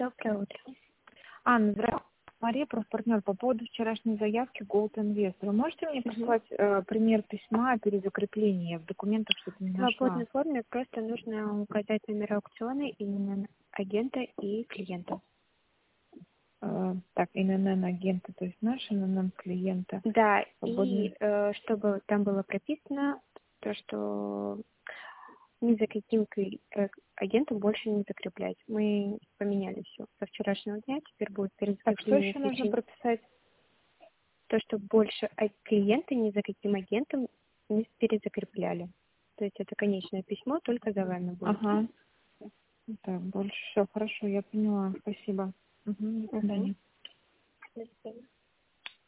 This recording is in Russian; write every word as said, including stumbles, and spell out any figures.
Доброе утро. Анна, здравствуйте. Мария, профпартнер. По поводу вчерашней заявки Gold Invest. Вы можете мне Мгм. прислать э, пример письма о перезакреплении? В документах что-то не В нашла. свободной форме просто нужно указать номера аукциона, имя агента и клиента. Э, так, эн эн эн агента, то есть наш эн эн эн клиента. Да, и Свободный. э, чтобы там было прописано, то, что ни за каким кли- э, агентом больше не закреплять. Мы поменяли все со вчерашнего дня, теперь будет Так, что перезакрепление еще в нужно течение. прописать? То, что больше а- клиенты ни за каким агентом не перезакрепляли. То есть это конечное письмо только за вами будет. Ага. Так, больше все, хорошо, я поняла. Спасибо. Угу, до Мгм. свидания. До свидания.